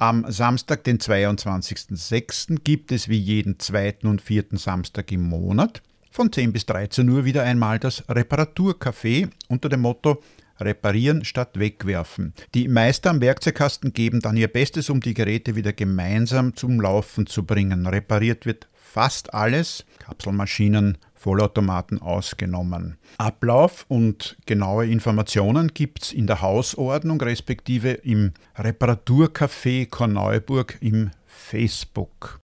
Am Samstag, den 22.06., gibt es wie jeden zweiten und vierten Samstag im Monat von 10 bis 13 Uhr wieder einmal das Reparaturcafé unter dem Motto Reparieren statt wegwerfen. Die Meister am Werkzeugkasten geben dann ihr Bestes, um die Geräte wieder gemeinsam zum Laufen zu bringen. Repariert wird fast alles, Kapselmaschinen, Vollautomaten ausgenommen. Ablauf und genaue Informationen gibt's in der Hausordnung respektive im Reparaturcafé Korneuburg im Facebook.